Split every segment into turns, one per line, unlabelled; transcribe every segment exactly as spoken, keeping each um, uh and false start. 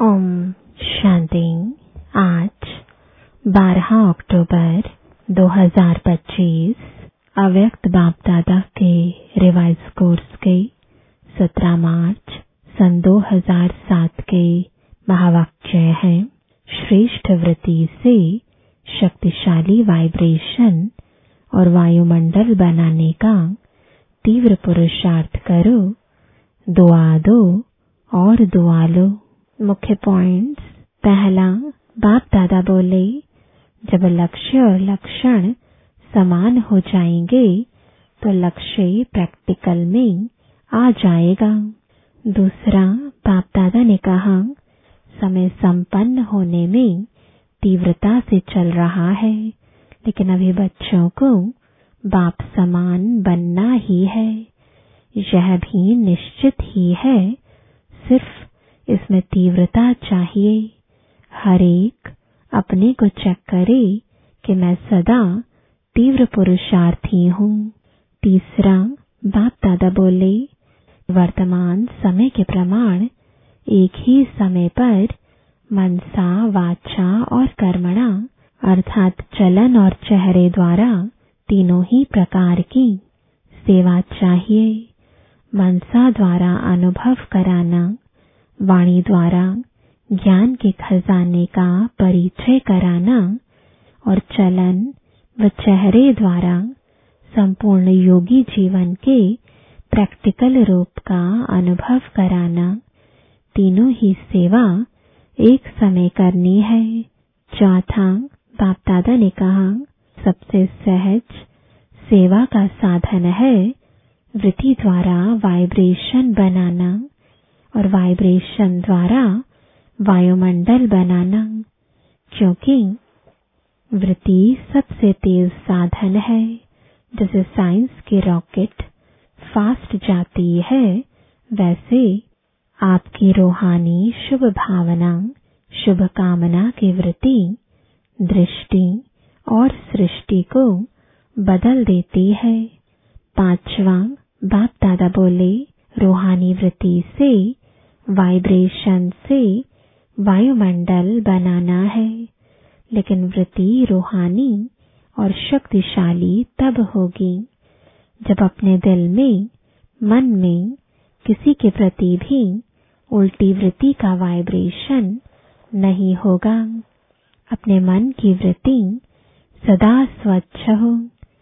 ओम शांति। आज बारह अक्टूबर दो हज़ार पच्चीस अव्यक्त बाप दादा के रिवाइज कोर्स के सत्रह मार्च सन दो हज़ार सात के महावाक्य हैं। श्रेष्ठ वृत्ति से शक्तिशाली वाइब्रेशन और वायुमंडल बनाने का तीव्र पुरुषार्थ करो। दुआ दो और दुआ लो। मुख्य पॉइंट्स। पहला, बाप दादा बोले, जब लक्ष्य और लक्षण समान हो जाएंगे तो लक्ष्य प्रैक्टिकल में आ जाएगा। दूसरा, बाप दादा ने कहा, समय संपन्न होने में तीव्रता से चल रहा है, लेकिन अभी बच्चों को बाप समान बनना ही है। यह भी निश्चित ही है, सिर्फ इसमें तीव्रता चाहिए। हर एक अपने को चेक करे कि मैं सदा तीव्र पुरुषार्थी हूँ। तीसरा, बाप दादा बोले, वर्तमान समय के प्रमाण एक ही समय पर मनसा, वाचा और कर्मणा अर्थात चलन और चेहरे द्वारा तीनों ही प्रकार की सेवा चाहिए। मनसा द्वारा अनुभव कराना, वाणी द्वारा ज्ञान के खजाने का परिचय कराना और चलन व चेहरे द्वारा संपूर्ण योगी जीवन के प्रैक्टिकल रूप का अनुभव कराना, तीनों ही सेवा एक समय करनी है। चौथा, बाप दादा ने कहा, सबसे सहज सेवा का साधन है वृत्ति द्वारा वाइब्रेशन बनाना और वाइब्रेशन द्वारा वायुमंडल बनाना, क्योंकि वृत्ति सबसे तेज साधन है। जैसे साइंस की रॉकेट फास्ट जाती है, वैसे आपकी रूहानी शुभ भावना, शुभ कामना की वृत्ति दृष्टि और सृष्टि को बदल देती है। पांचवा, बाप दादा बोले, रूहानी वृत्ति से, वाइब्रेशन से वायुमंडल बनाना है, लेकिन वृत्ति रूहानी और शक्तिशाली तब होगी जब अपने दिल में, मन में किसी के प्रति भी उल्टी वृत्ति का वाइब्रेशन नहीं होगा। अपने मन की वृत्ति सदा स्वच्छ हो।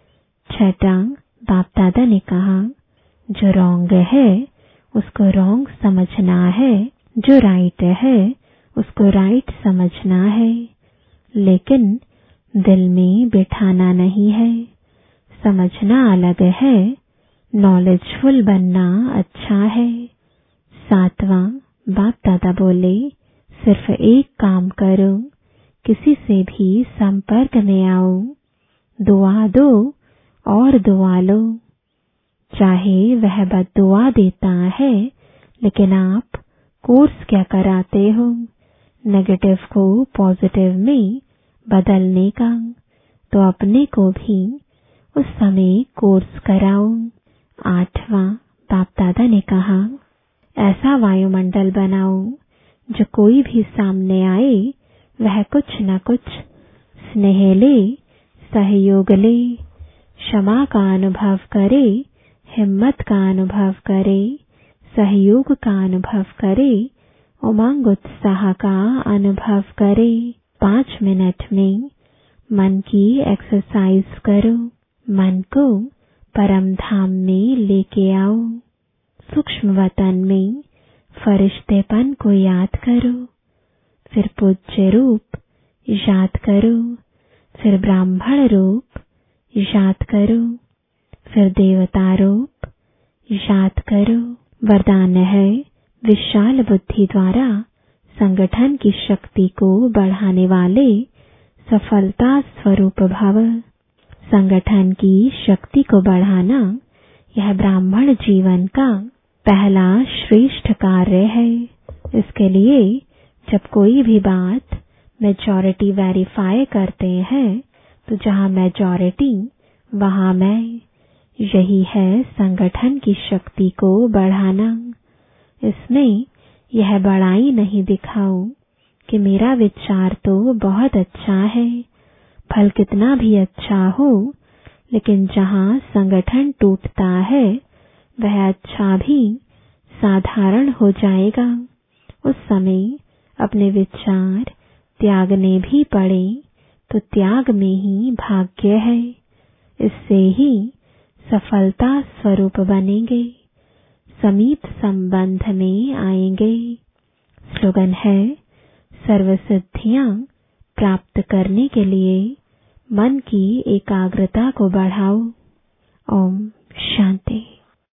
छठा, बाप दादा ने कहा, जो रॉन्ग है उसको रॉन्ग समझना है, जो राइट है उसको राइट समझना है, लेकिन दिल में बिठाना नहीं है। समझना अलग है, नॉलेजफुल बनना अच्छा है। सातवां, बाप दादा बोले, सिर्फ एक काम करो, किसी से भी संपर्क में आओ, दुआ दो और दुआ लो। चाहे वह बद्दुआ देता है, लेकिन आप कोर्स क्या कराते हो, नेगेटिव को पॉजिटिव में बदलने का, तो अपने को भी उस समय कोर्स कराओ। आठवां, बाप दादा ने कहा, ऐसा वायुमंडल बनाओ जो कोई भी सामने आए वह कुछ न कुछ स्नेह ले, सहयोग ले, क्षमा का अनुभव करे, हिम्मत का अनुभव करे, सहयोग का अनुभव करे, उमंग उत्साह का अनुभव करे। पांच मिनट में मन की एक्सरसाइज करो, मन को परम धाम में लेके आओ। सूक्ष्म वतन में फरिश्तेपन को याद करो, फिर पूज्य रूप याद करो, फिर ब्राह्मण रूप याद करो, फिर देवता रूप याद करो। वरदान है, विशाल बुद्धि द्वारा संगठन की शक्ति को बढ़ाने वाले सफलता स्वरूप भव। संगठन की शक्ति को बढ़ाना यह ब्राह्मण जीवन का पहला श्रेष्ठ कार्य है। इसके लिए जब कोई भी बात मेजॉरिटी वेरीफाई करते हैं, तो जहां मेजॉरिटी वहां मैं, यही है संगठन की शक्ति को बढ़ाना। इसमें यह बड़ाई नहीं दिखाऊं कि मेरा विचार तो बहुत अच्छा है, फल कितना भी अच्छा हो, लेकिन जहाँ संगठन टूटता है वह अच्छा भी साधारण हो जाएगा। उस समय अपने विचार त्यागने भी पड़े तो त्याग में ही भाग्य है, इससे ही सफलता स्वरूप बनेंगे, समीप संबंध में आएंगे। स्लोगन है, सर्व सिद्धियां प्राप्त करने के लिए मन की एकाग्रता को बढ़ाओ। ओम शांति।